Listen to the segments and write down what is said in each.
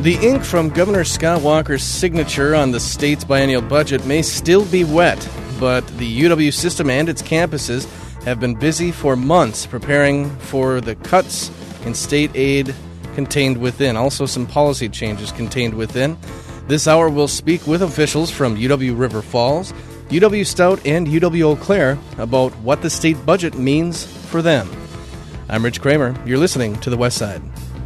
The ink from Governor Scott Walker's signature on the state's biennial budget may still be wet, but the UW system and its campuses have been busy for months preparing for the cuts in state aid contained within. Also, some policy changes contained within. This hour, we'll speak with officials from UW River Falls, UW Stout, and UW Eau Claire about what the state budget means for them. I'm Rich Kramer. You're listening to The West Side.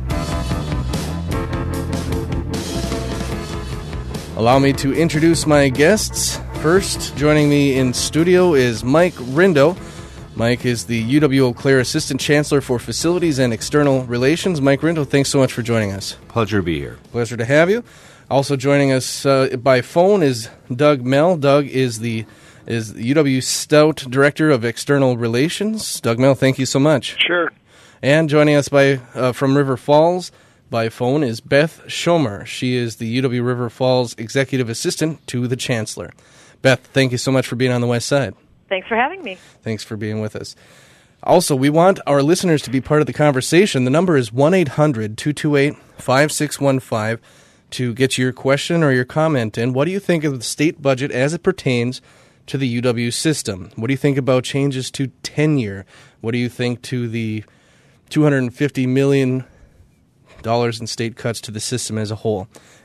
Allow me to introduce my guests. First, joining me in studio is Mike Rindo. Mike is the UW Eau Claire Assistant Chancellor for Facilities and External Relations. Mike Rindo, thanks so much for joining us. Pleasure to be here. Pleasure to have you. Also joining us by phone is Doug Mell. Doug is the UW Stout Director of External Relations. Doug Mell, thank you so much. Sure. And joining us from River Falls by phone is Beth Schomer. She is the UW River Falls Executive Assistant to the Chancellor. Beth, thank you so much for being on the West Side. Thanks for having me. Thanks for being with us. Also, we want our listeners to be part of the conversation. The number is 1-800-228-5615 to get your question or your comment in. What do you think of the state budget as it pertains to the UW system? What do you think about changes to tenure? What do you think to the $250 million in state cuts to the system as a whole?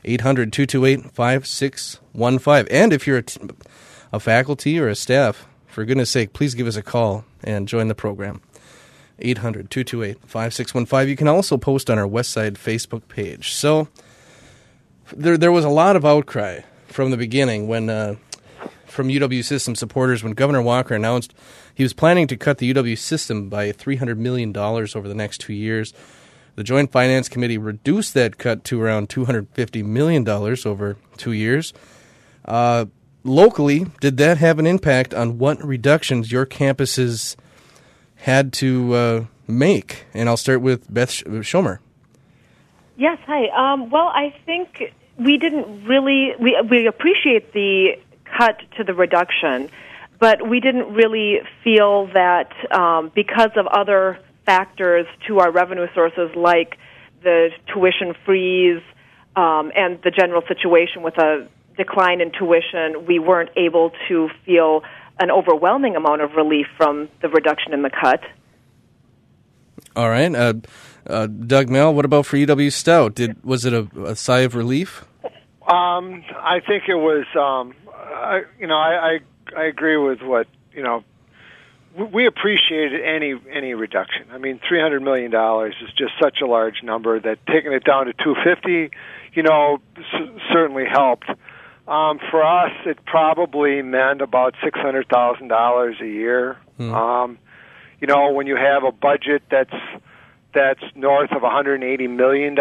800-228-5615. And if you're a faculty or a staff, for goodness sake, please give us a call and join the program. 800-228-5615. You can also post on our Westside Facebook page. So there was a lot of outcry from the beginning from UW system supporters when Governor Walker announced he was planning to cut the UW system by $300 million over the next 2 years. The Joint Finance Committee reduced that cut to around $250 million over 2 years. Locally, did that have an impact on what reductions your campuses had to make? And I'll start with Beth Schomer. Yes, hi. Well, I think we didn't really, we appreciate the cut to the reduction, but we didn't really feel that because of other factors to our revenue sources like the tuition freeze and the general situation with a decline in tuition, we weren't able to feel an overwhelming amount of relief from the reduction in the cut. All right. Doug Mell, what about for UW Stout? Was it a sigh of relief? I think it was, I agree with what, we appreciated any reduction. I mean, $300 million is just such a large number that taking it down to $250, certainly helped. For us, it probably meant about $600,000 a year. When you have a budget that's north of $180 million,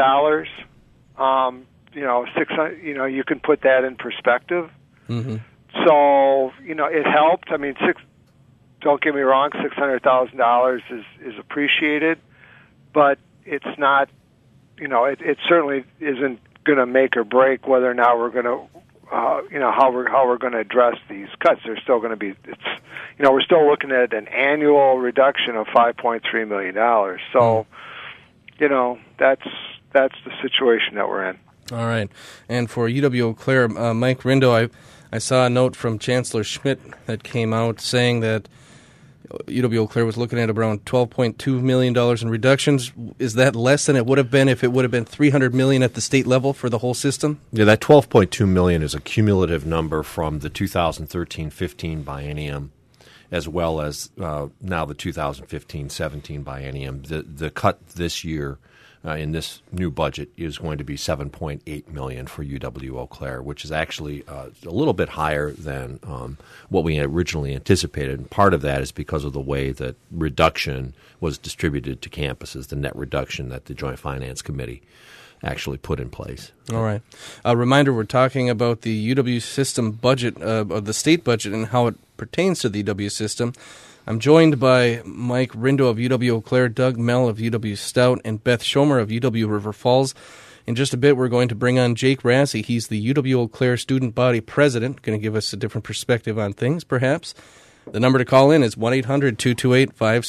you can put that in perspective. Mm-hmm. So, it helped. I mean, don't get me wrong, $600,000 is appreciated, but it's not, it certainly isn't going to make or break whether or not we're going to, how we're going to address these cuts. They're still going to be, we're still looking at an annual reduction of $5.3 million. So, that's the situation that we're in. All right. And for UW Eau Claire, Mike Rindo, I saw a note from Chancellor Schmidt that came out saying that UW Eau Claire was looking at around $12.2 million in reductions. Is that less than it would have been if it would have been $300 million at the state level for the whole system? Yeah, that $12.2 million is a cumulative number from the 2013-15 biennium, as well as now the 2015-17 biennium. The cut this year in this new budget is going to be $7.8 million for UW Eau Claire, which is actually a little bit higher than what we originally anticipated. And part of that is because of the way that reduction was distributed to campuses, the net reduction that the Joint Finance Committee actually put in place. All right. A reminder, we're talking about the UW system budget, the state budget, and how it pertains to the UW system. I'm joined by Mike Rindo of UW Eau Claire, Doug Mell of UW Stout, and Beth Schomer of UW River Falls. In just a bit, we're going to bring on Jake Rassi. He's the UW Eau Claire Student Body President, going to give us a different perspective on things, perhaps. The number to call in is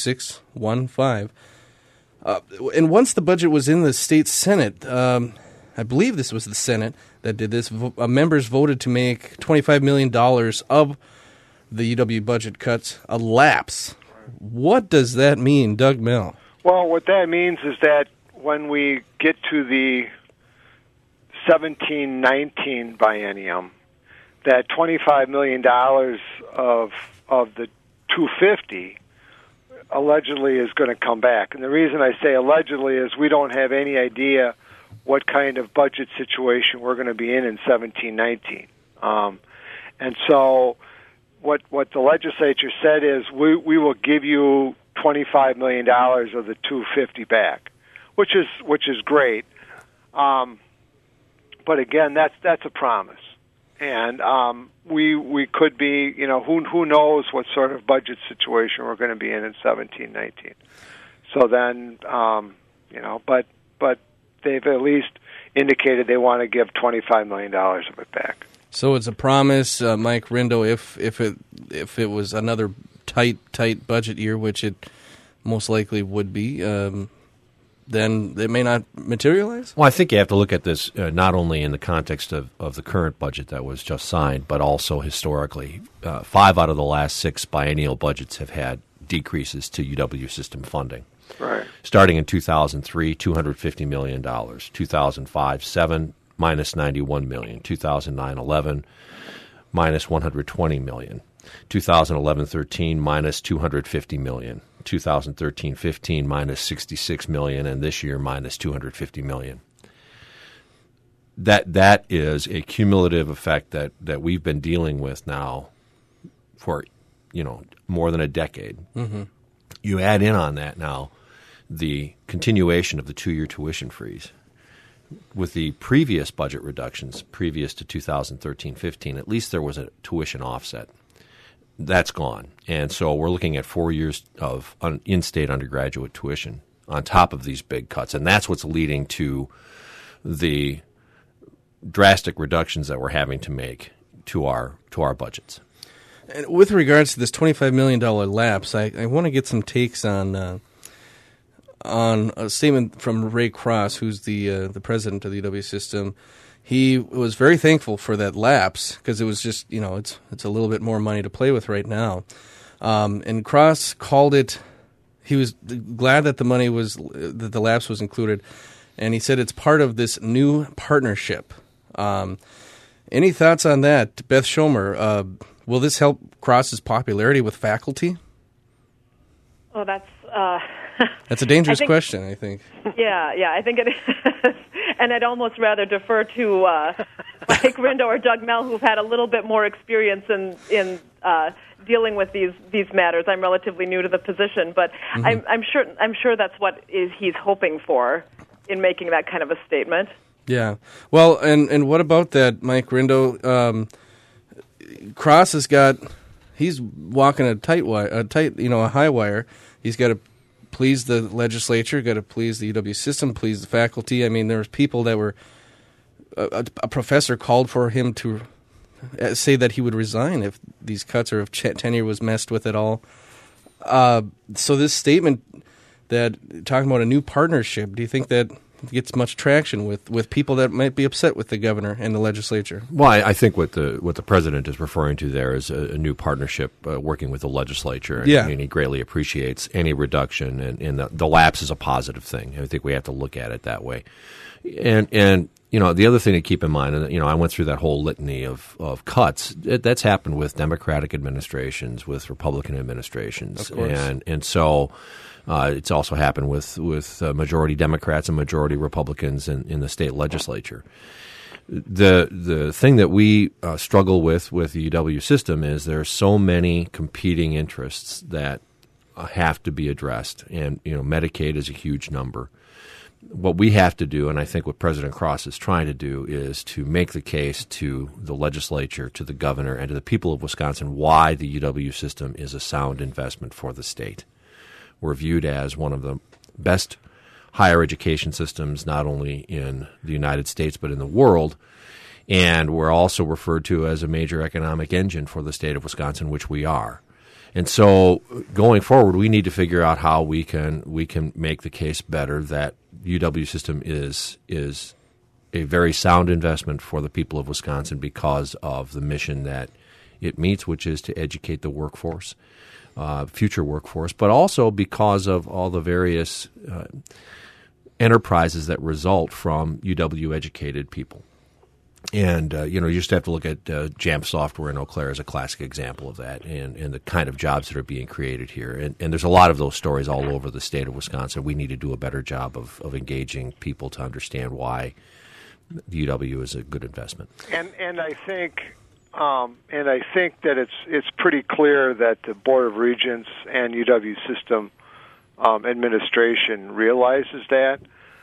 1-800-228-5615. And once the budget was in the state Senate, I believe this was the Senate that did this, members voted to make $25 million of the UW budget cuts a lapse. What does that mean, Doug Mell? Well, what that means is that when we get to the 17-19 biennium, that $25 million of the 250 allegedly is going to come back. And the reason I say allegedly is we don't have any idea what kind of budget situation we're going to be in 17-19. And so what the legislature said is we will give you $25 million of the 250 back, which is great. But again, that's a promise. And we could be, who knows what sort of budget situation we're going to be in 17-19. So then, but they've at least indicated they want to give $25 million of it back. So it's a promise, Mike Rindo. If it was another tight budget year, which it most likely would be, then it may not materialize? Well, I think you have to look at this not only in the context of the current budget that was just signed, but also historically. 5 out of the last 6 biennial budgets have had decreases to UW system funding. Right. Starting in 2003, $250 million. 2005, 7, minus $91 million. 2009, 11, minus $120 million. 2011-13, minus $250 million. 2013-15, minus $66 million, and this year, minus $250 million. That is a cumulative effect that we've been dealing with now for, more than a decade. Mm-hmm. You add in on that now the continuation of the 2-year tuition freeze. With the previous budget reductions, previous to 2013-15, at least there was a tuition offset. That's gone. And so we're looking at 4 years of in-state undergraduate tuition on top of these big cuts. And that's what's leading to the drastic reductions that we're having to make to our budgets. And with regards to this $25 million lapse, I want to get some takes on a statement from Ray Cross, who's the president of the UW system. He was very thankful for that lapse because it was just, it's a little bit more money to play with right now. And Cross called it, he was glad that that the lapse was included. And he said it's part of this new partnership. Any thoughts on that? Beth Schomer, will this help Cross's popularity with faculty? Oh, that's a dangerous question, I think. Yeah, I think it is. And I'd almost rather defer to Mike Rindo or Doug Mell, who've had a little bit more experience in dealing with these matters. I'm relatively new to the position, but mm-hmm. I'm sure that's what he's hoping for in making that kind of a statement. Yeah. Well, and what about that, Mike Rindo? Cross he's walking a high wire. He's got to please the legislature, got to please the UW system, please the faculty. I mean, there was people that were a professor called for him to say that he would resign if these cuts or if tenure was messed with at all. So this statement that talking about a new partnership, do you think that gets much traction with people that might be upset with the governor and the legislature? Well, I think what the president is referring to there is a new partnership working with the legislature. And, yeah. And he greatly appreciates any reduction, and the lapse is a positive thing. I think we have to look at it that way. And the other thing to keep in mind, and I went through that whole litany of cuts. That's happened with Democratic administrations, with Republican administrations, of course. And so. It's also happened with majority Democrats and majority Republicans in the state legislature. The thing that we struggle with the UW system is there are so many competing interests that have to be addressed, and Medicaid is a huge number. What we have to do, and I think what President Cross is trying to do, is to make the case to the legislature, to the governor, and to the people of Wisconsin why the UW system is a sound investment for the state. We're viewed as one of the best higher education systems, not only in the United States but in the world, and we're also referred to as a major economic engine for the state of Wisconsin, which we are. And so, going forward, we need to figure out how we can make the case better that UW system is a very sound investment for the people of Wisconsin because of the mission that it meets, which is to educate the workforce, future workforce, but also because of all the various enterprises that result from UW-educated people. And, you just have to look at Jamf Software in Eau Claire as a classic example of that and the kind of jobs that are being created here. And there's a lot of those stories all over the state of Wisconsin. We need to do a better job of engaging people to understand why the UW is a good investment. And I think that it's pretty clear that the Board of Regents and UW system administration realizes that.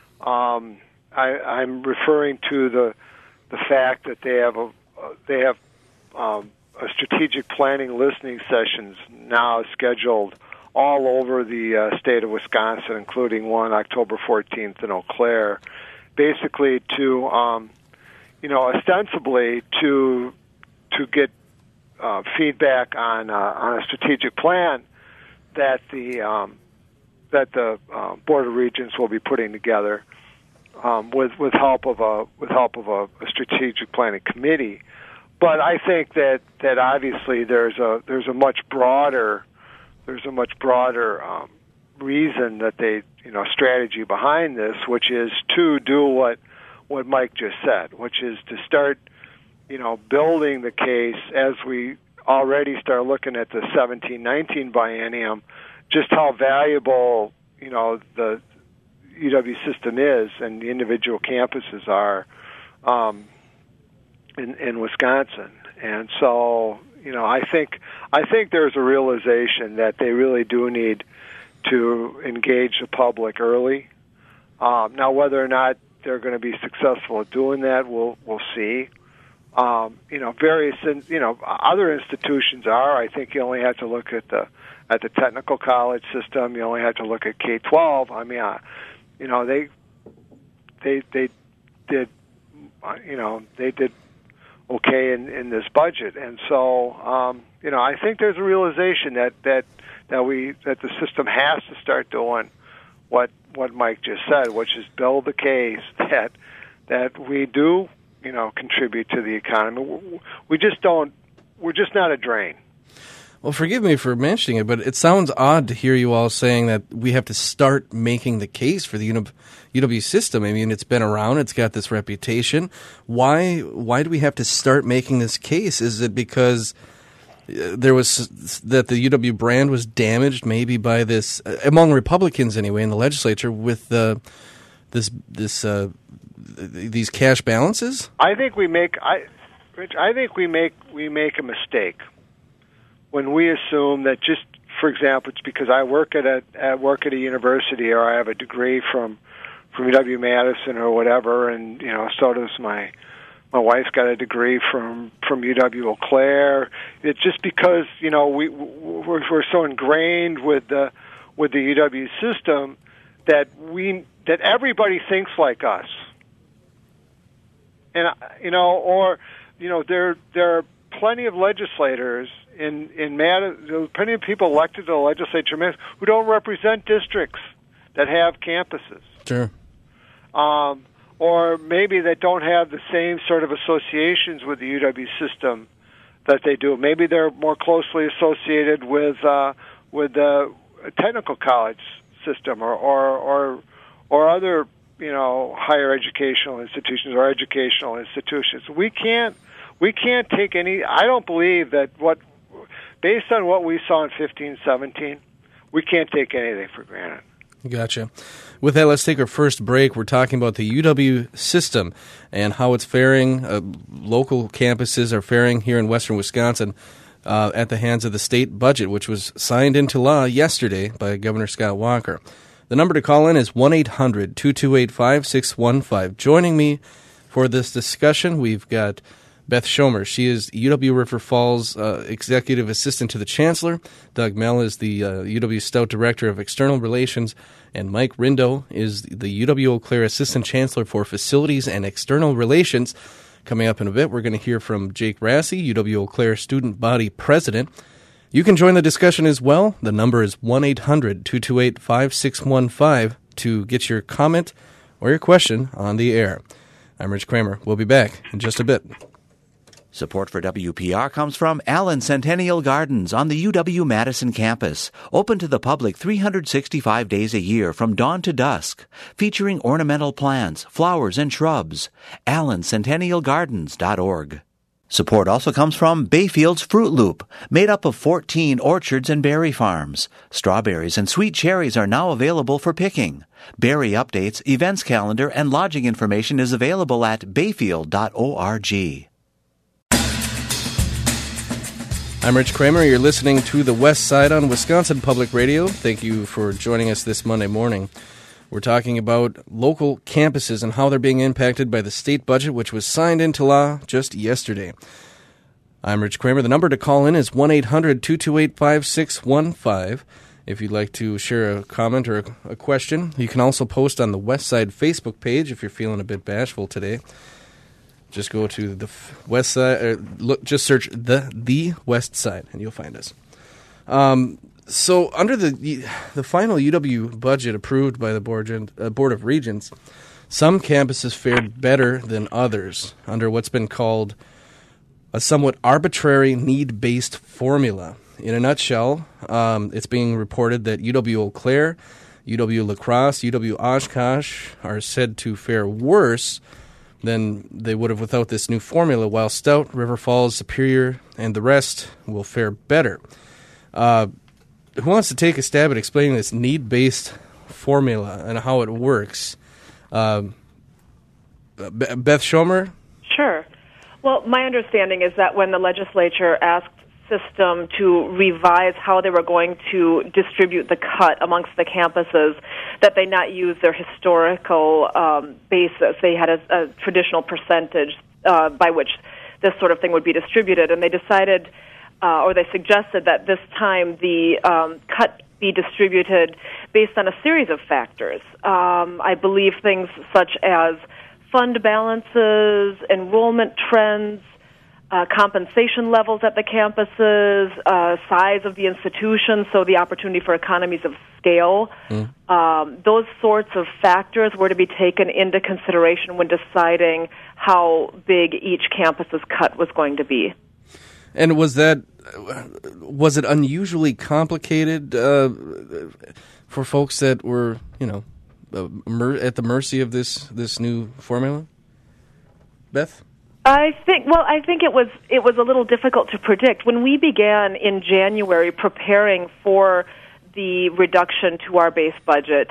I'm referring to the fact that they have a strategic planning listening sessions now scheduled all over the state of Wisconsin, including one October 14th in Eau Claire, basically to ostensibly to get feedback on a strategic plan that the Board of Regents will be putting together. With help of a strategic planning committee, but I think that obviously there's a much broader reason that they strategy behind this, which is to do what Mike just said, which is to start building the case as we already start looking at the 17-19 biennium, just how valuable the UW system is and the individual campuses are in Wisconsin. And so, I think there's a realization that they really do need to engage the public early. Now, whether or not they're going to be successful at doing that, we'll see. Various other institutions are. I think you only have to look at the technical college system. You only have to look at K-12. I mean, they did okay in this budget, and so I think there's a realization that the system has to start doing what Mike just said, which is build the case that we do contribute to the economy. We're just not a drain. Well, forgive me for mentioning it, but it sounds odd to hear you all saying that we have to start making the case for the UW system. I mean, it's been around. It's got this reputation. Why do we have to start making this case? Is it because there was that the UW brand was damaged maybe by this, among Republicans anyway, in the legislature with these cash balances? I think we make a mistake when we assume that just, for example, it's because I work at a university or I have a degree from UW-Madison or whatever, and so does my wife's got a degree from UW-Eau Claire. It's just because we're so ingrained with the UW system that everybody thinks like us, and there are plenty of legislators in Madison, plenty of people elected to the legislature who don't represent districts that have campuses. Sure. Or maybe that don't have the same sort of associations with the UW system that they do. Maybe they're more closely associated with the technical college system or other higher educational institutions or educational institutions. We can't take any. I don't believe that based on what we saw in 15-17, we can't take anything for granted. Gotcha. With that, let's take our first break. We're talking about the UW system and how it's faring. Local campuses are faring here in western Wisconsin at the hands of the state budget, which was signed into law yesterday by Governor Scott Walker. The number to call in is 1-800-228-5615. Joining me for this discussion, we've got Beth Schomer. She is UW River Falls Executive Assistant to the Chancellor. Doug Mell is the UW Stout Director of External Relations. And Mike Rindo is the UW Eau Claire Assistant Chancellor for Facilities and External Relations. Coming up in a bit, we're going to hear from Jake Rassy, UW Eau Claire Student Body President. You can join the discussion as well. The number is 1-800-228-5615 to get your comment or your question on the air. I'm Rich Kramer. We'll be back in just a bit. Support for WPR comes from Allen Centennial Gardens on the UW-Madison campus. Open to the public 365 days a year from dawn to dusk. Featuring ornamental plants, flowers, and shrubs. AllenCentennialGardens.org. Support also comes from Bayfield's Fruit Loop, made up of 14 orchards and berry farms. Strawberries and sweet cherries are now available for picking. Berry updates, events calendar, and lodging information is available at bayfield.org. I'm Rich Kramer. You're listening to The West Side on Wisconsin Public Radio. Thank you for joining us this Monday morning. We're talking about local campuses and how they're being impacted by the state budget, which was signed into law just yesterday. I'm Rich Kramer. The number to call in is 1-800-228-5615. If you'd like to share a comment or a question, you can also post on the West Side Facebook page if you're feeling a bit bashful today. Just go to the West Side, just search the West Side, and you'll find us. So under the final UW budget approved by the Board of Regents, some campuses fared better than others under what's been called a somewhat arbitrary need-based formula. In a nutshell, it's being reported that UW Eau Claire, UW La Crosse, UW Oshkosh are said to fare worse than they would have without this new formula, while Stout, River Falls, Superior, and the rest will fare better. Who wants to take a stab at explaining this need-based formula and how it works? Beth Schomer? Sure. Well, my understanding is that when the legislature asked system to revise how they were going to distribute the cut amongst the campuses, that they not use their historical basis. They had a traditional percentage by which this sort of thing would be distributed, and they decided, or they suggested that this time the cut be distributed based on a series of factors. I believe things such as fund balances, enrollment trends, compensation levels at the campuses, size of the institution, so the opportunity for economies of scale. Those sorts of factors were to be taken into consideration when deciding how big each campus's cut was going to be. And was it unusually complicated for folks that were, at the mercy of this new formula? Beth? I think it was a little difficult to predict. When we began in January preparing for the reduction to our base budget,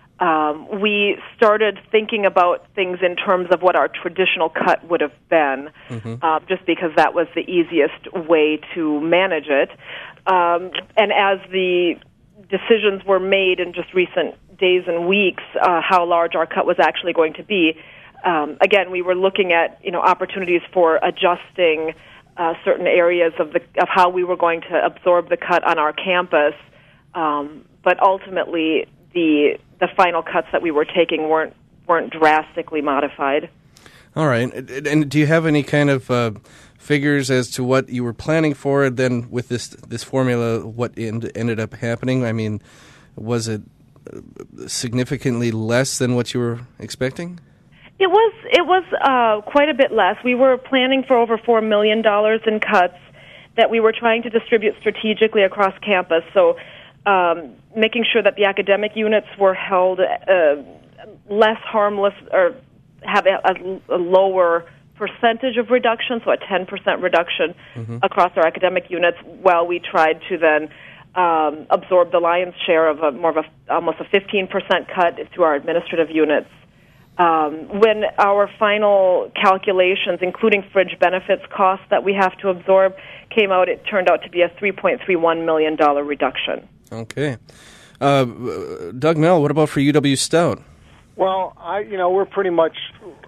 we started thinking about things in terms of what our traditional cut would have been, just because that was the easiest way to manage it. And as the decisions were made in just recent days and weeks, how large our cut was actually going to be, again, we were looking at opportunities for adjusting certain areas of how we were going to absorb the cut on our campus, but ultimately the final cuts that we were taking weren't drastically modified. All right, and do you have any kind of figures as to what you were planning for? Then with this formula, what ended up happening? I mean, was it significantly less than what you were expecting? It was quite a bit less. We were planning for over $4 million in cuts that we were trying to distribute strategically across campus. So making sure that the academic units were held less harmless or have a lower percentage of reduction, so a 10% reduction across our academic units, while we tried to then absorb the lion's share of almost a 15% cut through our administrative units. When our final calculations, including fringe benefits costs that we have to absorb, came out, it turned out to be a $3.31 million reduction. Okay. Doug Mell, what about for UW Stout? Well, we're pretty much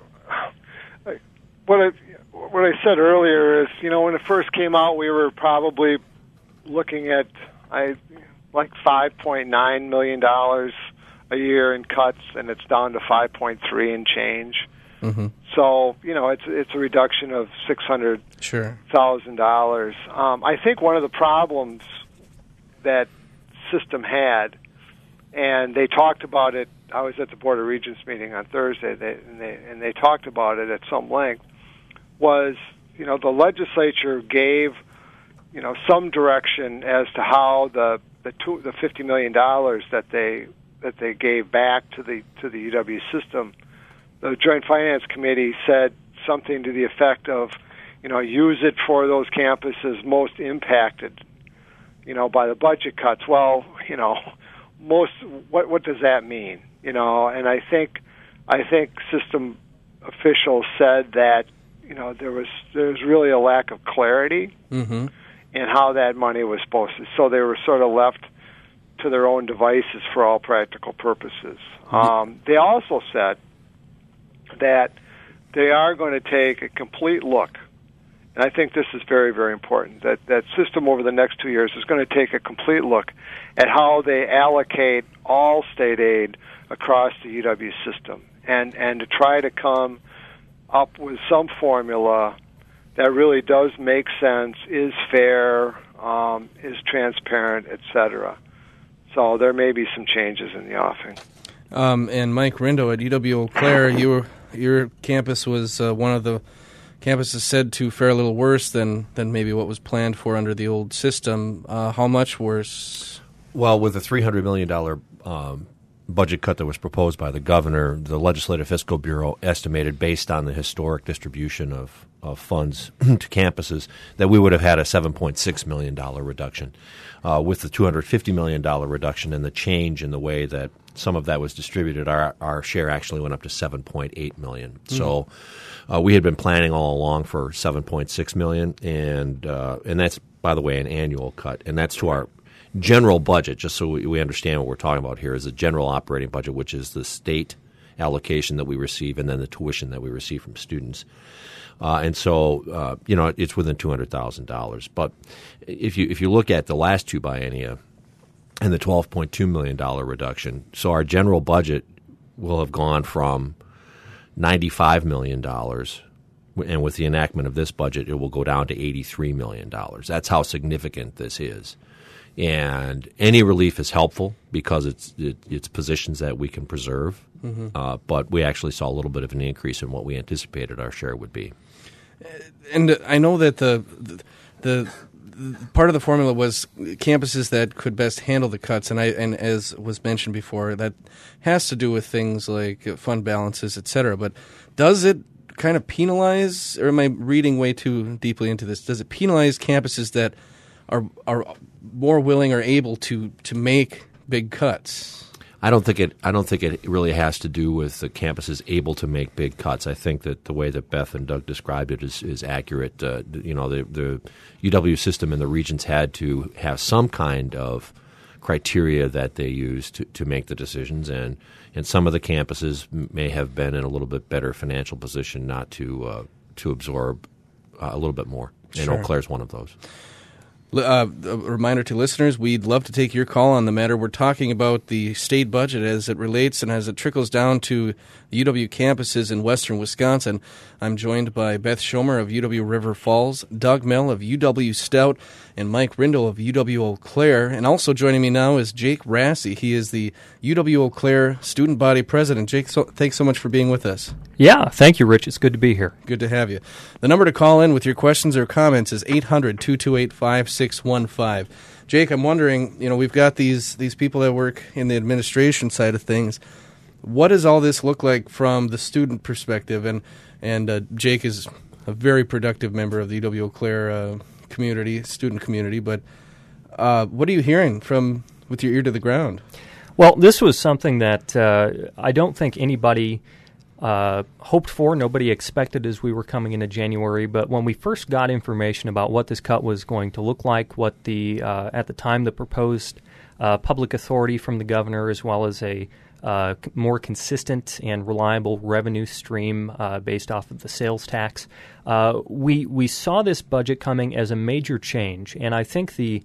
what I said earlier is, when it first came out, we were probably looking at like $5.9 million a year in cuts, and it's down to 5.3 and change. So it's a reduction of $600,000. I think one of the problems that system had and they talked about it. I was at the Board of Regents meeting on Thursday, and they talked about it at some length. Was, you know, the legislature gave, you know, some direction as to how the $50 million that they gave back to the UW system. The Joint Finance Committee said something to the effect of, you know, use it for those campuses most impacted, you know, by the budget cuts. Well, you know, what does that mean? You know, and I think system officials said that, you know, there's really a lack of clarity in how that money was supposed to. So they were sort of left to their own devices for all practical purposes. They also said that they are going to take a complete look, and I think this is very, very important, that system over the next 2 years is going to take a complete look at how they allocate all state aid across the UW system, and to try to come up with some formula that really does make sense, is fair, is transparent, etc. So there may be some changes in the offing. And Mike Rindo at UW Eau Claire, your campus was one of the campuses said to fare a little worse than maybe what was planned for under the old system. How much worse? Well, with the $300 million budget cut that was proposed by the governor, the Legislative Fiscal Bureau estimated, based on the historic distribution of funds to campuses, that we would have had a $7.6 million reduction. With the $250 million reduction and the change in the way that some of that was distributed, our share actually went up to $7.8 million. So we had been planning all along for $7.6 million, and that's, by the way, an annual cut, and that's to our general budget, just so we understand what we're talking about here, is the general operating budget, which is the state allocation that we receive and then the tuition that we receive from students. And so, you know, it's within $200,000. But if you look at the last two biennia and the $12.2 million reduction, so our general budget will have gone from $95 million, and with the enactment of this budget, it will go down to $83 million. That's how significant this is. And any relief is helpful because it's positions that we can preserve. But we actually saw a little bit of an increase in what we anticipated our share would be. And I know that the part of the formula was campuses that could best handle the cuts, and as was mentioned before, that has to do with things like fund balances, et cetera. But does it kind of penalize, or am I reading way too deeply into this? Does it penalize campuses that are more willing or able to make big cuts? I don't think it really has to do with the campuses able to make big cuts. I think that the way that Beth and Doug described it is accurate. You know, the UW system and the Regents had to have some kind of criteria that they used to make the decisions, and some of the campuses may have been in a little bit better financial position not to absorb a little bit more. And Eau Claire's one of those. A reminder to listeners, we'd love to take your call on the matter. We're talking about the state budget as it relates and as it trickles down to the UW campuses in western Wisconsin. I'm joined by Beth Schomer of UW River Falls, Doug Mell of UW Stout, and Mike Rindle of UW Eau Claire. And also joining me now is Jake Rassy. He is the UW Eau Claire Student Body President. Jake, thanks so much for being with us. Yeah, thank you, Rich. It's good to be here. Good to have you. The number to call in with your questions or comments is 800-228-5615. Jake, I'm wondering, you know, we've got these people that work in the administration side of things. What does all this look like from the student perspective? And Jake is a very productive member of the UW Eau Claire student community. But what are you hearing with your ear to the ground? Well, this was something that I don't think anybody hoped for. Nobody expected as we were coming into January. But when we first got information about what this cut was going to look like, what at the time the proposed public authority from the governor, as well as a more consistent and reliable revenue stream based off of the sales tax, we saw this budget coming as a major change. And I think the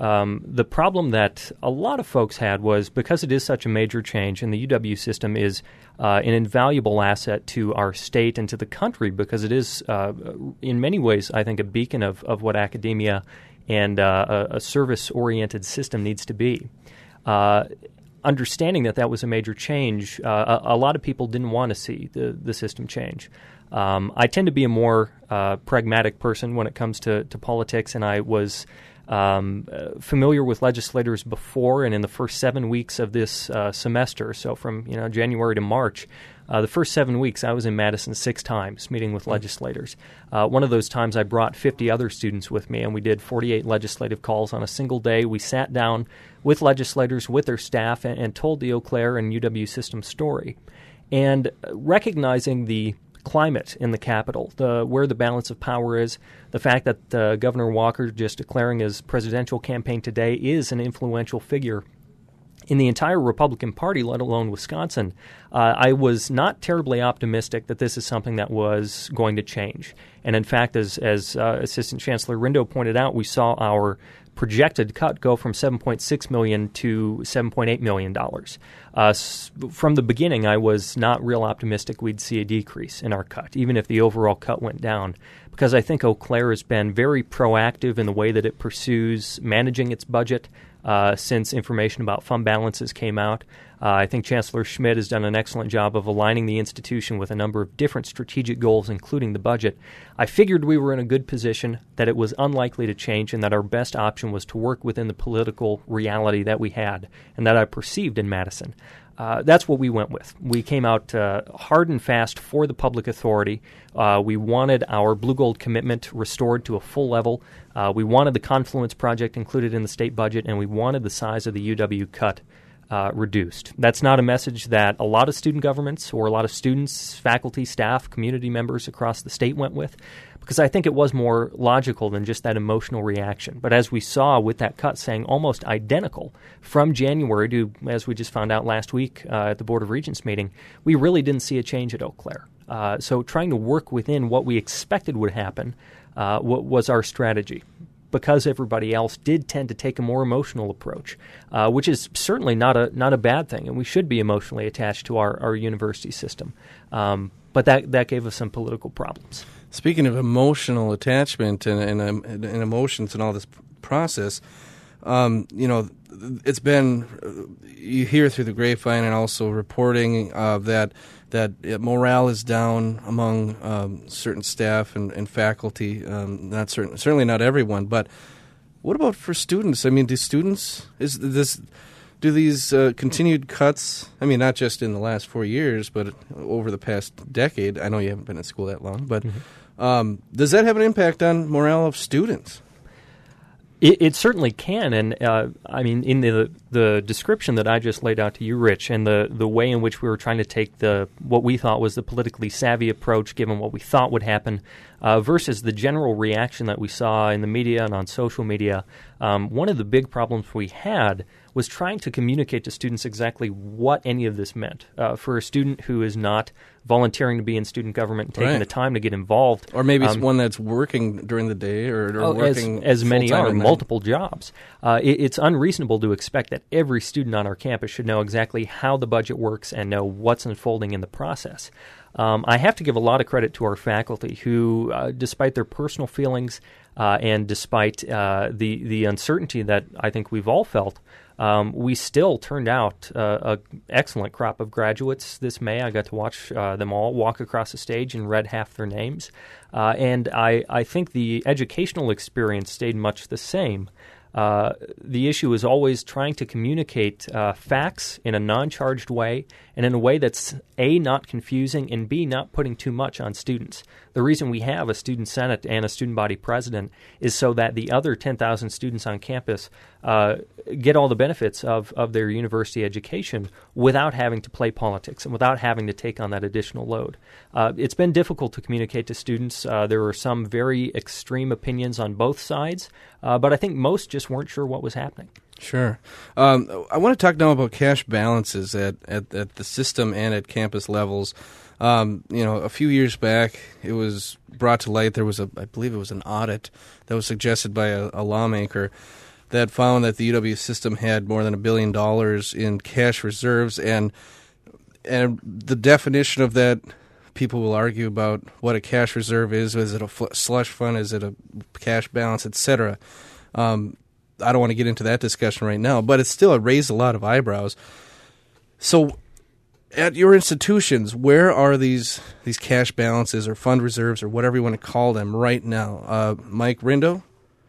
problem that a lot of folks had was, because it is such a major change, and the UW system is an invaluable asset to our state and to the country, because it is, in many ways, I think, a beacon of what academia and a service-oriented system needs to be. understanding that was a major change, a lot of people didn't want to see the system change. I tend to be a more pragmatic person when it comes to politics, and I was familiar with legislators before and in the first 7 weeks of this semester. So from January to March, the first 7 weeks I was in Madison 6 times meeting with legislators. One of those times I brought 50 other students with me, and we did 48 legislative calls on a single day. We sat down with legislators, with their staff, and told the Eau Claire and UW system story. And recognizing the climate in the Capitol, where the balance of power is, the fact that Governor Walker just declaring his presidential campaign today is an influential figure in the entire Republican Party, let alone Wisconsin, I was not terribly optimistic that this is something that was going to change. And in fact, as Assistant Chancellor Rindo pointed out, we saw our projected cut go from $7.6 million to $7.8 million. From the beginning, I was not real optimistic we'd see a decrease in our cut, even if the overall cut went down, because I think Eau Claire has been very proactive in the way that it pursues managing its budget since information about fund balances came out. I think Chancellor Schmidt has done an excellent job of aligning the institution with a number of different strategic goals, including the budget. I figured we were in a good position, that it was unlikely to change, and that our best option was to work within the political reality that we had and that I perceived in Madison. That's what we went with. We came out hard and fast for the public authority. We wanted our Blue Gold commitment restored to a full level. We wanted the Confluence Project included in the state budget, and we wanted the size of the UW cut reduced. That's not a message that a lot of student governments or a lot of students, faculty, staff, community members across the state went with, because I think it was more logical than just that emotional reaction. But as we saw with that cut saying almost identical from January to, as we just found out last week at the Board of Regents meeting, we really didn't see a change at Eau Claire. So trying to work within what we expected would happen was our strategy, because everybody else did tend to take a more emotional approach, which is certainly not a bad thing, and we should be emotionally attached to our university system. But that gave us some political problems. Speaking of emotional attachment and emotions and all this process, it's been, you hear through the grapevine and also reporting that morale is down among certain staff and faculty. Certainly not everyone, but what about for students? I mean, do these continued cuts, I mean, not just in the last 4 years, but over the past decade? I know you haven't been in school that long, but does that have an impact on morale of students? It certainly can, and I mean, in the description that I just laid out to you, Rich, and the way in which we were trying to take what we thought was the politically savvy approach, given what we thought would happen, versus the general reaction that we saw in the media and on social media, one of the big problems we had was trying to communicate to students exactly what any of this meant. For a student who is not volunteering to be in student government and taking the time to get involved. Or maybe it's one that's working during the day or working as many are, multiple jobs. It's unreasonable to expect that every student on our campus should know exactly how the budget works and know what's unfolding in the process. I have to give a lot of credit to our faculty who, despite their personal feelings and despite the uncertainty that I think we've all felt, we still turned out an excellent crop of graduates this May. I got to watch them all walk across the stage and read half their names. And I think the educational experience stayed much the same. The issue is always trying to communicate facts in a non-charged way and in a way that's A, not confusing, and B, not putting too much on students. The reason we have a student senate and a student body president is so that the other 10,000 students on campus get all the benefits of their university education without having to play politics and without having to take on that additional load. It's been difficult to communicate to students. There were some very extreme opinions on both sides, but I think most just weren't sure what was happening. Sure. I want to talk now about cash balances at the system and at campus levels. A few years back, it was brought to light. There was I believe it was an audit that was suggested by a lawmaker that found that the UW system had more than $1 billion in cash reserves, and the definition of that, people will argue about what a cash reserve is. Is it a slush fund? Is it a cash balance, etc.? I don't want to get into that discussion right now, but it still raised a lot of eyebrows. So, at your institutions, where are these cash balances or fund reserves or whatever you want to call them right now? Mike Rindo?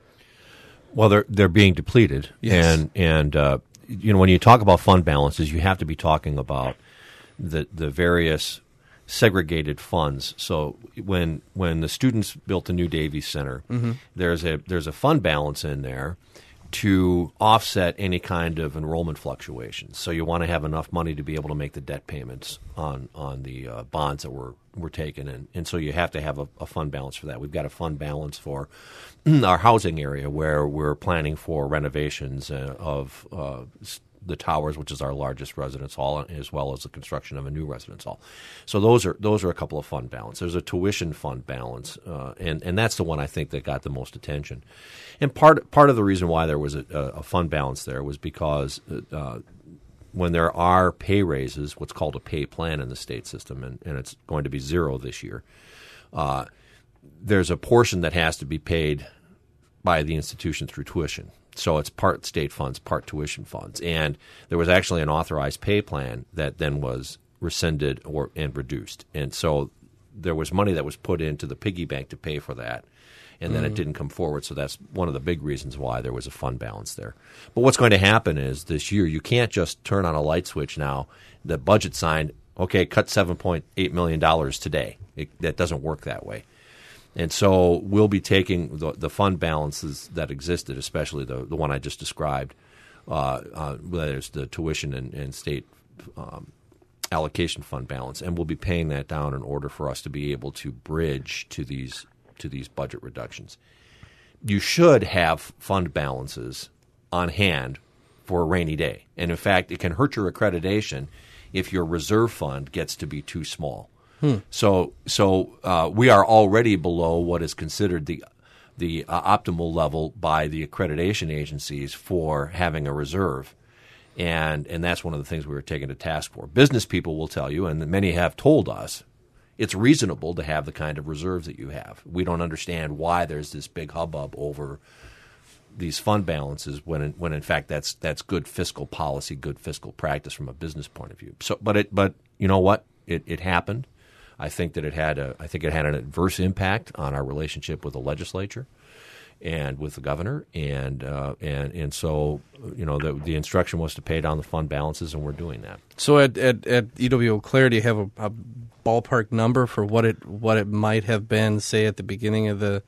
Well, they're being depleted, yes. and when you talk about fund balances, you have to be talking about the various segregated funds. So when the students built the new Davies Center, there's a fund balance in there to offset any kind of enrollment fluctuations. So you want to have enough money to be able to make the debt payments on the bonds that were taken, and so you have to have a fund balance for that. We've got a fund balance for our housing area where we're planning for renovations of the towers, which is our largest residence hall, as well as the construction of a new residence hall. So those are a couple of fund balance. There's a tuition fund balance, and that's the one I think that got the most attention. And part of the reason why there was a fund balance there was because when there are pay raises, what's called a pay plan in the state system, and it's going to be zero this year, there's a portion that has to be paid by the institution through tuition. So it's part state funds, part tuition funds. And there was actually an authorized pay plan that then was rescinded and reduced. And so there was money that was put into the piggy bank to pay for that, and then it didn't come forward. So that's one of the big reasons why there was a fund balance there. But what's going to happen is this year you can't just turn on a light switch now. The budget signed, okay, cut $7.8 million today. That doesn't work that way. And so we'll be taking the fund balances that existed, especially the one I just described, that is the tuition and state allocation fund balance, and we'll be paying that down in order for us to be able to bridge to these budget reductions. You should have fund balances on hand for a rainy day. And in fact, it can hurt your accreditation if your reserve fund gets to be too small. So we are already below what is considered the optimal level by the accreditation agencies for having a reserve, and that's one of the things we were taken to task for. Business people will tell you, and many have told us, it's reasonable to have the kind of reserves that you have. We don't understand why there's this big hubbub over these fund balances when in fact that's good fiscal policy, good fiscal practice from a business point of view. So, but you know what? It happened. I think that it had an adverse impact on our relationship with the legislature and with the governor, and so the instruction was to pay down the fund balances, and we're doing that. So at EW Eau Claire, do you have a ballpark number for what it might have been, say at the beginning of the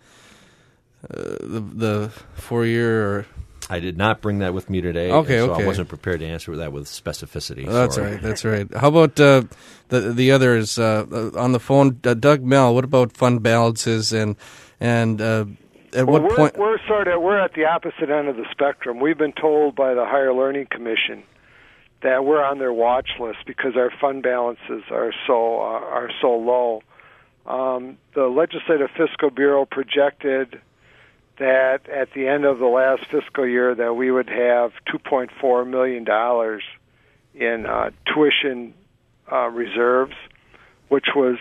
4-year? Or I did not bring that with me today, okay. I wasn't prepared to answer that with specificity. That's right. That's right. How about the others on the phone? Doug Mell, what about fund balances and at what point? We're at the opposite end of the spectrum. We've been told by the Higher Learning Commission that we're on their watch list because our fund balances are so low. The Legislative Fiscal Bureau projected that at the end of the last fiscal year that we would have $2.4 million in tuition reserves, which was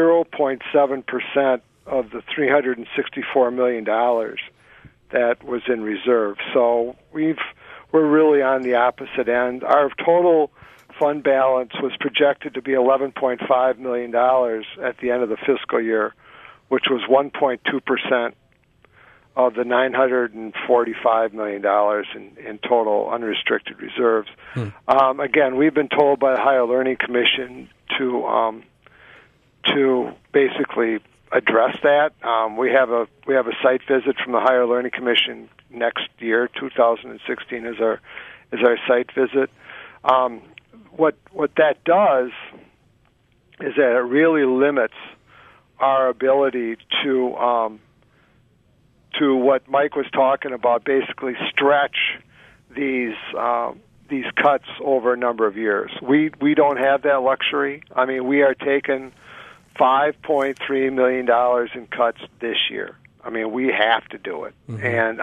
0.7% of the $364 million that was in reserve. So we're really on the opposite end. Our total fund balance was projected to be $11.5 million at the end of the fiscal year, which was 1.2% of the $945 million in total unrestricted reserves. Again, we've been told by the Higher Learning Commission to basically address that. We have a site visit from the Higher Learning Commission next year. 2016 is our site visit. What that does is that it really limits our ability to what Mike was talking about, basically stretch these cuts over a number of years. We don't have that luxury. I mean, we are taking $5.3 million in cuts this year. I mean, we have to do it. And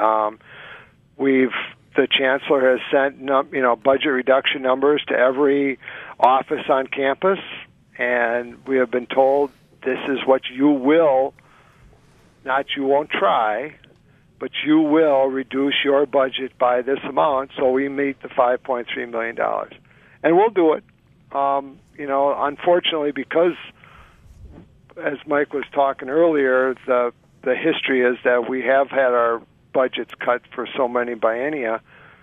the chancellor has sent budget reduction numbers to every office on campus, and we have been told this is what you will, not you won't try, but you will reduce your budget by this amount so we meet the $5.3 million. And we'll do it. Unfortunately, because as Mike was talking earlier, the history is that we have had our budgets cut for so many biennia.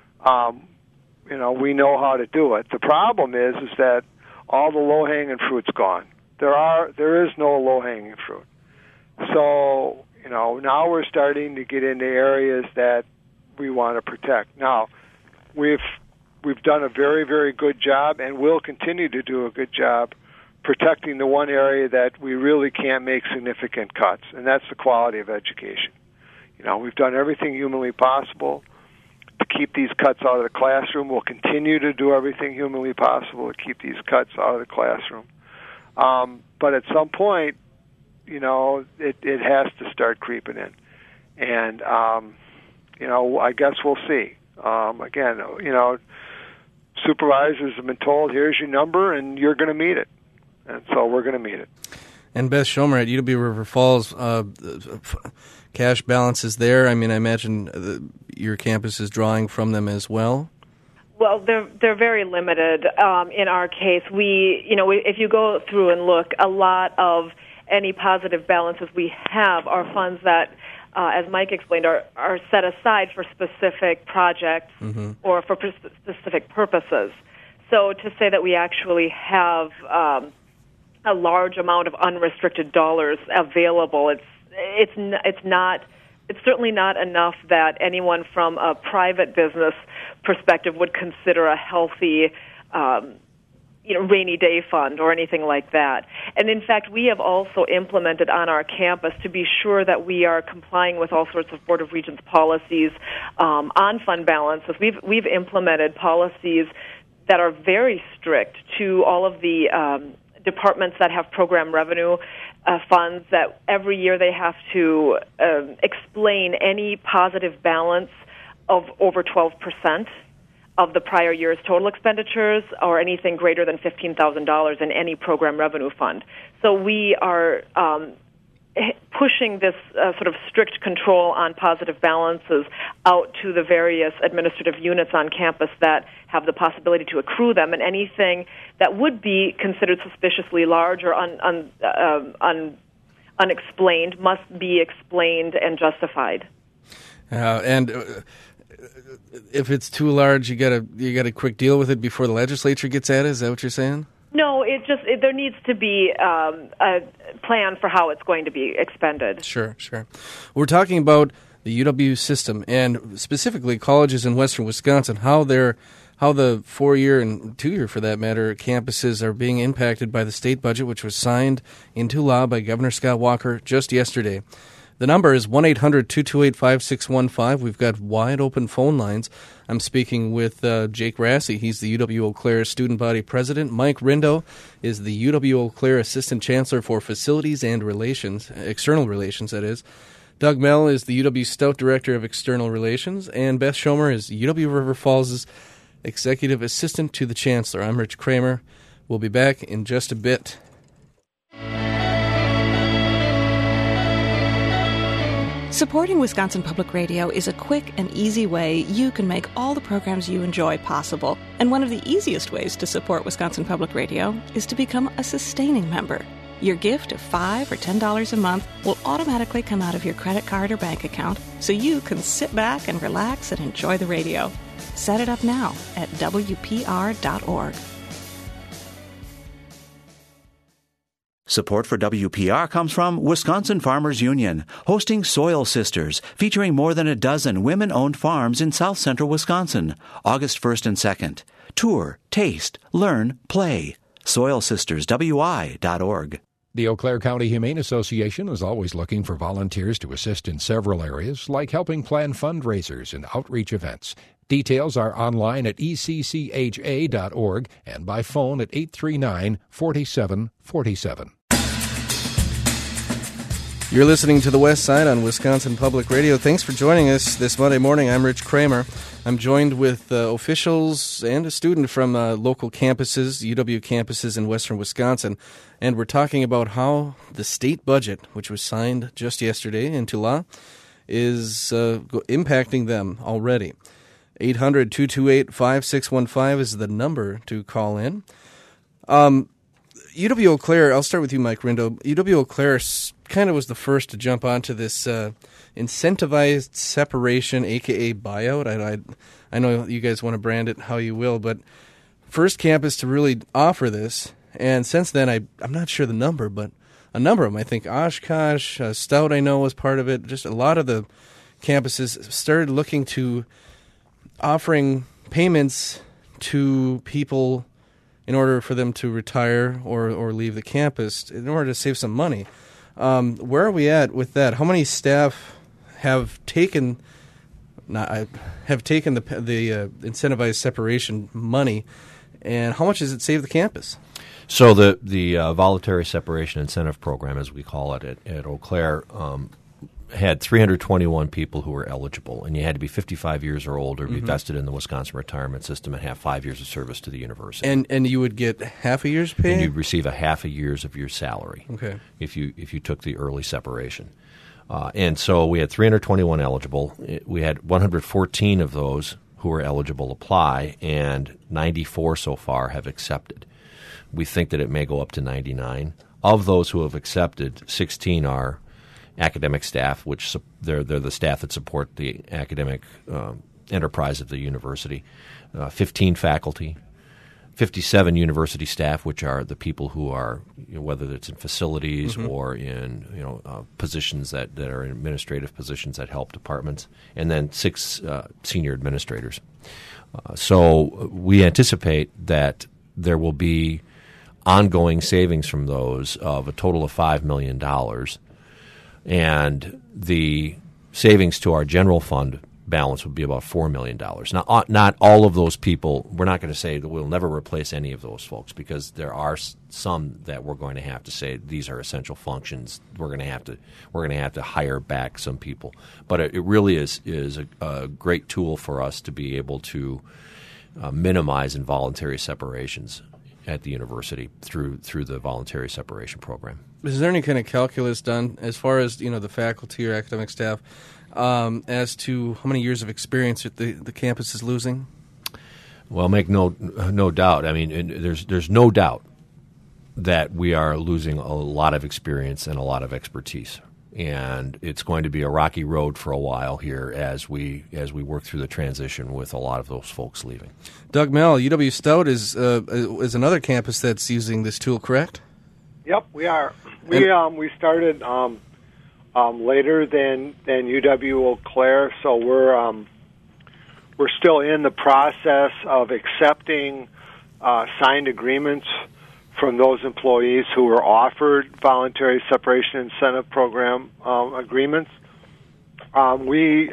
We know how to do it. The problem is that all the low-hanging fruit's gone. There is no low-hanging fruit. So, now we're starting to get into areas that we want to protect. Now, we've done a very, very good job and will continue to do a good job protecting the one area that we really can't make significant cuts, and that's the quality of education. We've done everything humanly possible to keep these cuts out of the classroom. We'll continue to do everything humanly possible to keep these cuts out of the classroom. But at some point, it has to start creeping in. And, I guess we'll see. Again, supervisors have been told, here's your number, and you're going to meet it. And so we're going to meet it. And Beth Schomer at UW River Falls, cash balances there. I mean, I imagine your campus is drawing from them as well. Well, they're very limited. In our case, if you go through and look, a lot of any positive balances we have are funds that, as Mike explained, are set aside for specific projects or for specific purposes. So to say that we actually have a large amount of unrestricted dollars available, it's certainly not enough that anyone from a private business perspective would consider a healthy rainy day fund or anything like that. And in fact, we have also implemented on our campus to be sure that we are complying with all sorts of Board of Regents policies on fund balances. We've implemented policies that are very strict to all of the departments that have program revenue funds, that every year they have to explain any positive balance of over 12% of the prior year's total expenditures or anything greater than $15,000 in any program revenue fund. So we are pushing this sort of strict control on positive balances out to the various administrative units on campus that have the possibility to accrue them, and anything that would be considered suspiciously large or unexplained must be explained and justified. If it's too large, you got a quick deal with it before the legislature gets at it. Is that what you're saying? No, there needs to be a plan for how it's going to be expended. Sure. We're talking about the UW system and specifically colleges in western Wisconsin, how the 4-year and 2-year, for that matter, campuses are being impacted by the state budget, which was signed into law by Governor Scott Walker just yesterday. The number is 1-800-228-5615. We've got wide open phone lines. I'm speaking with Jake Rassy. He's the UW Eau Claire Student Body President. Mike Rindo is the UW Eau Claire Assistant Chancellor for Facilities and Relations, External Relations, that is. Doug Mell is the UW Stout Director of External Relations. And Beth Schomer is UW River Falls' Executive Assistant to the Chancellor. I'm Rich Kramer. We'll be back in just a bit. Supporting Wisconsin Public Radio is a quick and easy way you can make all the programs you enjoy possible. And one of the easiest ways to support Wisconsin Public Radio is to become a sustaining member. Your gift of $5 or $10 a month will automatically come out of your credit card or bank account so you can sit back and relax and enjoy the radio. Set it up now at WPR.org. Support for WPR comes from Wisconsin Farmers Union, hosting Soil Sisters, featuring more than a dozen women-owned farms in south central Wisconsin, August 1st and 2nd. Tour, taste, learn, play. SoilSistersWI.org. The Eau Claire County Humane Association is always looking for volunteers to assist in several areas, like helping plan fundraisers and outreach events. Details are online at ECCHA.org and by phone at 839-4747. You're listening to The West Side on Wisconsin Public Radio. Thanks for joining us this Monday morning. I'm Rich Kramer. I'm joined with officials and a student from local campuses, UW campuses in western Wisconsin, and we're talking about how the state budget, which was signed just yesterday into law, is impacting them already. 800-228-5615 is the number to call in. UW Eau Claire, I'll start with you, Mike Rindo. UW Eau Claire kind of was the first to jump onto this incentivized separation, a.k.a. buyout. I know you guys want to brand it how you will, but first campus to really offer this. And since then, I'm not sure the number, but a number of them. I think Oshkosh, Stout I know was part of it. Just a lot of the campuses started looking to offering payments to people in order for them to retire or leave the campus in order to save some money. Where are we at with that? How many staff have taken the incentivized separation money, and how much does it save the campus? So the voluntary separation incentive program, as we call it at Eau Claire, had 321 people who were eligible, and you had to be 55 years or older, be vested in the Wisconsin retirement system, and have 5 years of service to the university. And you would get half a year's pay? And you'd receive a half a year's of your salary. Okay. If you took the early separation. And so we had 321 eligible. We had 114 of those who were eligible apply, and 94 so far have accepted. We think that it may go up to 99. Of those who have accepted, 16 are academic staff, which they're the staff that support the academic enterprise of the university, 15 faculty, 57 university staff, which are the people who are, whether it's in facilities or in positions that are in administrative positions that help departments, and then 6 senior administrators. So we anticipate that there will be ongoing savings from those of a total of $5 million. And the savings to our general fund balance would be about $4 million. Now, not all of those people, we're not going to say that we'll never replace any of those folks, because there are some that we're going to have to say these are essential functions. We're going to have to hire back some people. But it really is a great tool for us to be able to minimize involuntary separations at the university through the voluntary separation program. Is there any kind of calculus done as far as the faculty or academic staff as to how many years of experience the campus is losing? Well, make no doubt. I mean, there's no doubt that we are losing a lot of experience and a lot of expertise, and it's going to be a rocky road for a while here as we work through the transition with a lot of those folks leaving. Doug Mell, UW Stout is another campus that's using this tool, correct? Yep, we are. We started later than UW Eau Claire, so we're still in the process of accepting signed agreements from those employees who were offered voluntary separation incentive program agreements. We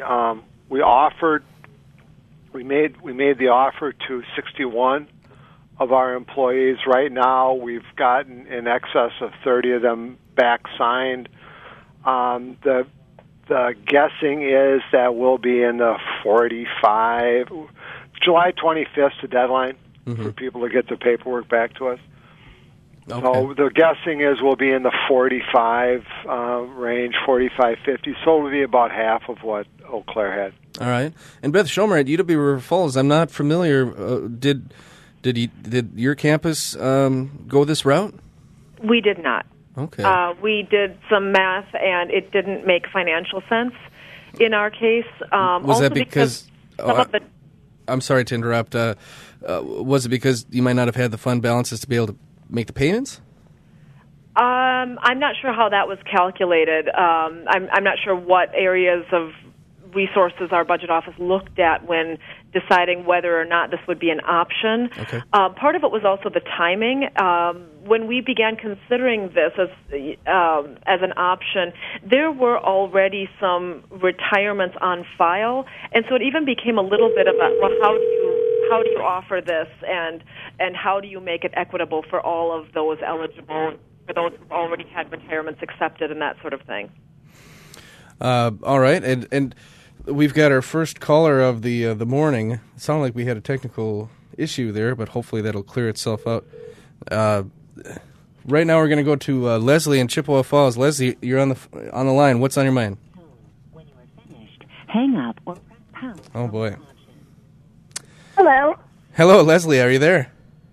made the offer to 61 of our employees. Right now, we've gotten in excess of 30 of them back signed. The guessing is that we'll be in the 45. July 25th is the deadline for people to get their paperwork back to us. Okay. So the guessing is we'll be in the 45 range, 45, 50. So it'll be about half of what Eau Claire had. All right. And Beth Schomer at UW River Falls, I'm not familiar. Did your campus go this route? We did not. Okay. We did some math, and it didn't make financial sense in our case. Was that because I'm sorry to interrupt. Was it because you might not have had the fund balances to be able to make the payments? I'm not sure how that was calculated. I'm not sure what areas of resources our budget office looked at when deciding whether or not this would be an option. Okay. Part of it was also the timing. When we began considering this as an option, there were already some retirements on file, and so it even became a little bit of a, well, how do you offer this, and how do you make it equitable for all of those eligible, for those who've already had retirements accepted, and that sort of thing. All right, and we've got our first caller of the morning. It sounded like we had a technical issue there, but hopefully that'll clear itself out. Right now, we're going to go to Leslie in Chippewa Falls. Leslie, you're on the line. What's on your mind? When you are finished, hang up or press pound. Oh boy. Hello. Hello, Leslie. Are you there?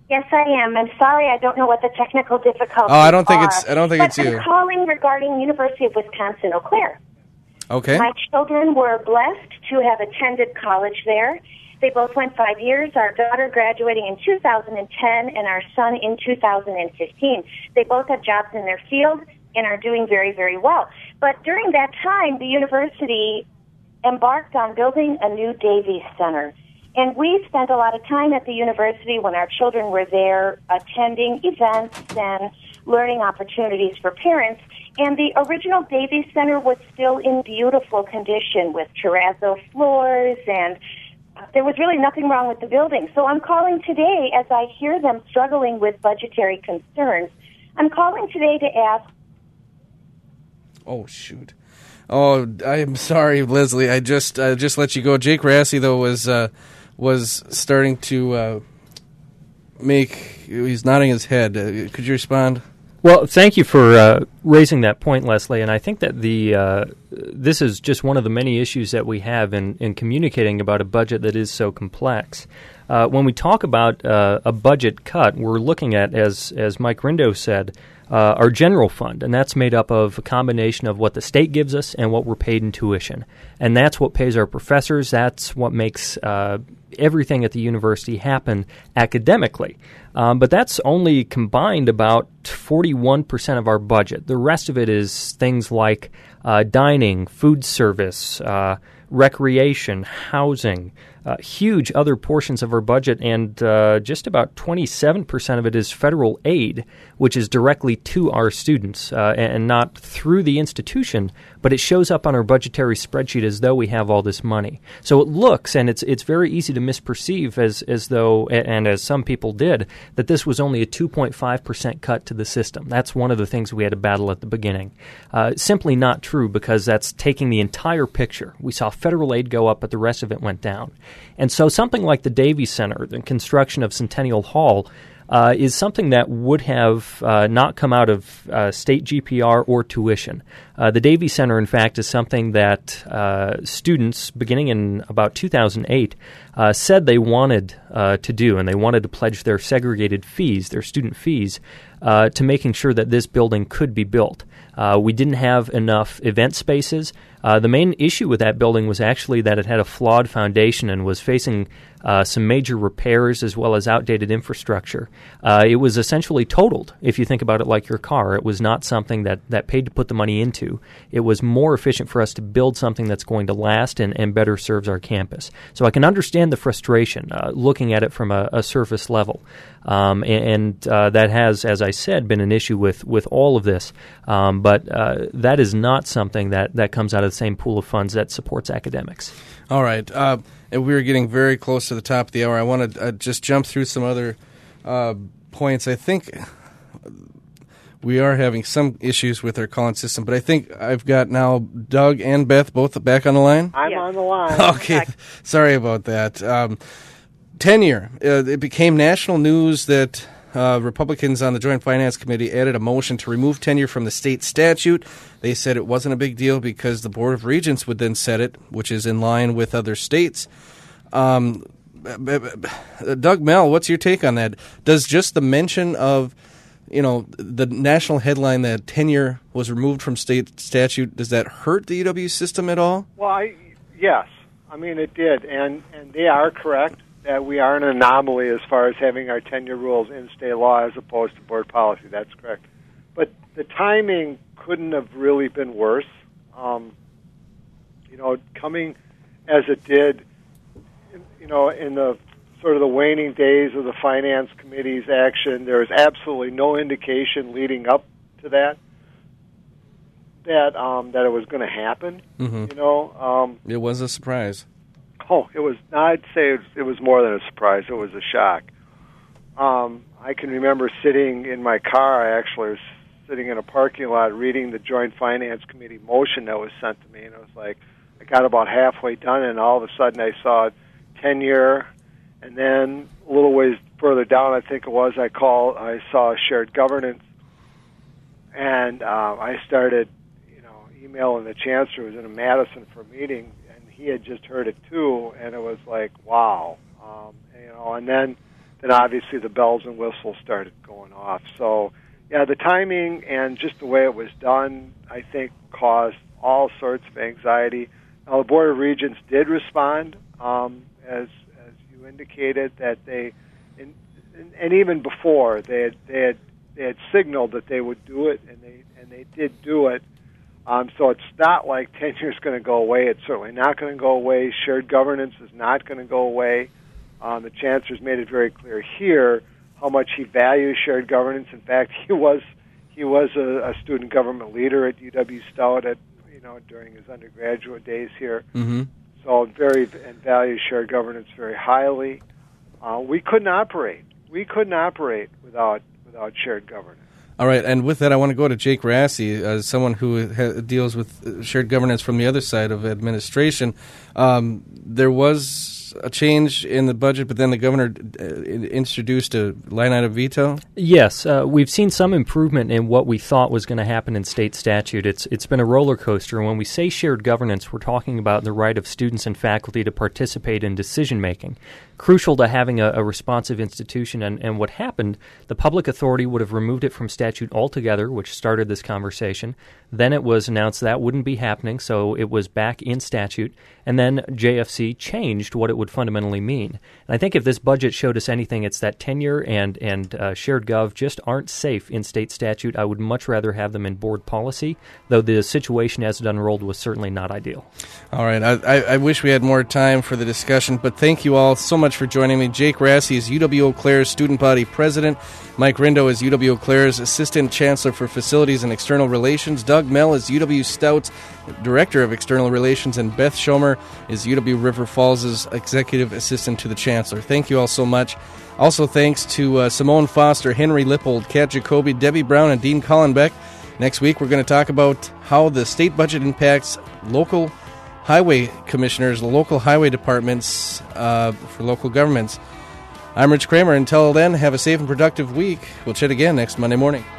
Yes, I am. I'm sorry, I don't know what the technical difficulties I don't think are. it's you. I'm calling regarding University of Wisconsin Eau Claire. Okay. My children were blessed to have attended college there. They both went 5 years. Our daughter graduating in 2010 and our son in 2015. They both have jobs in their field and are doing very, very well. But during that time, the university embarked on building a new Davies Center. And we spent a lot of time at the university when our children were there attending events and learning opportunities for parents. And the original Davies Center was still in beautiful condition with terrazzo floors, and there was really nothing wrong with the building. So I'm calling today as I hear them struggling with budgetary concerns. I'm calling today to ask... Oh, shoot. Oh, I'm sorry, Leslie. I just let you go. Jake Rassi, though, was starting to he's nodding his head. Could you respond? Well, thank you for raising that point, Leslie. And I think that this is just one of the many issues that we have in communicating about a budget that is so complex. When we talk about a budget cut, we're looking at, as Mike Rindo said, our general fund, and that's made up of a combination of what the state gives us and what we're paid in tuition. And that's what pays our professors. That's what makes everything at the university happen academically. But that's only combined about 41% of our budget. The rest of it is things like dining, food service, recreation, housing, huge other portions of our budget, and just about 27% of it is federal aid, which is directly to our students and not through the institution, but it shows up on our budgetary spreadsheet as though we have all this money. So it looks, and it's very easy to misperceive as though, and as some people did, that this was only a 2.5% cut to the system. That's one of the things we had to battle at the beginning. Simply not true, because that's taking the entire picture. We saw federal aid go up, but the rest of it went down. And so something like the Davies Center, the construction of Centennial Hall, is something that would have not come out of state GPR or tuition. The Davies Center, in fact, is something that students, beginning in about 2008, said they wanted to do, and they wanted to pledge their segregated fees, their student fees, to making sure that this building could be built. We didn't have enough event spaces. The main issue with that building was actually that it had a flawed foundation and was facing some major repairs as well as outdated infrastructure. It was essentially totaled, if you think about it like your car. It was not something that paid to put the money into. It was more efficient for us to build something that's going to last and better serves our campus. So I can understand the frustration looking at it from a surface level. And that has, as I said, been an issue with all of this. But that is not something that comes out of the same pool of funds that supports academics. All right. And we're getting very close to the top of the hour. I want to just jump through some other points. I think we are having some issues with our calling system, but I think I've got now Doug and Beth both back on the line. I'm on the line. Okay. Sorry about that. Tenure. It became national news that Republicans on the Joint Finance Committee added a motion to remove tenure from the state statute. They said it wasn't a big deal because the Board of Regents would then set it, which is in line with other states. Doug Mell, what's your take on that? Does just the mention of, the national headline that tenure was removed from state statute, does that hurt the UW system at all? Well, yes. I mean, it did, and they are correct that we are an anomaly as far as having our tenure rules in state law as opposed to board policy. That's correct. But the timing couldn't have really been worse. Coming as it did, in the sort of the waning days of the Finance Committee's action, there was absolutely no indication leading up to that it was going to happen. Mm-hmm. It was a surprise. Oh, it was. I'd say it was more than a surprise. It was a shock. I can remember sitting in my car. I actually was sitting in a parking lot reading the Joint Finance Committee motion that was sent to me, and it was like I got about halfway done, and all of a sudden I saw tenure, and then a little ways further down, I think it was, I saw shared governance, and I started, emailing the chancellor, who was in Madison for a meeting, and he had just heard it too, and it was like, wow, and then then obviously the bells and whistles started going off. So, yeah, the timing and just the way it was done, I think, caused all sorts of anxiety. Now, the Board of Regents did respond, as you indicated, that they, and even before they had signaled that they would do it, and they did do it. So it's not like tenure is going to go away. It's certainly not going to go away. Shared governance is not going to go away. The Chancellor's made it very clear here how much he values shared governance. In fact, he was a student government leader at UW Stout during his undergraduate days here. Mm-hmm. So values shared governance very highly. We couldn't operate without shared governance. All right, and with that, I want to go to Jake Rassy, as someone who deals with shared governance from the other side of administration. There was a change in the budget, but then the governor introduced a line-item veto? Yes, we've seen some improvement in what we thought was going to happen in state statute. It's been a roller coaster. When we say shared governance, we're talking about the right of students and faculty to participate in decision-making. Crucial to having a responsive institution, and what happened, the public authority would have removed it from statute altogether, which started this conversation. Then it was announced that wouldn't be happening, so it was back in statute, and then JFC changed what it would fundamentally mean. And I think if this budget showed us anything, it's that tenure and shared gov just aren't safe in state statute. I would much rather have them in board policy, though the situation as it unrolled was certainly not ideal. All right, I wish we had more time for the discussion, but thank you all so much for joining me. Jake Rassy is UW Eau Claire's Student Body President. Mike Rindo is UW Eau Claire's Assistant Chancellor for Facilities and External Relations. Doug Mell is UW Stout's Director of External Relations. And Beth Schomer is UW River Falls' Executive Assistant to the Chancellor. Thank you all so much. Also thanks to Simone Foster, Henry Lippold, Kat Jacoby, Debbie Brown, and Dean Collenbeck. Next week we're going to talk about how the state budget impacts local highway commissioners, local highway departments for local governments. I'm Rich Kramer. Until then, have a safe and productive week. We'll chat again next Monday morning.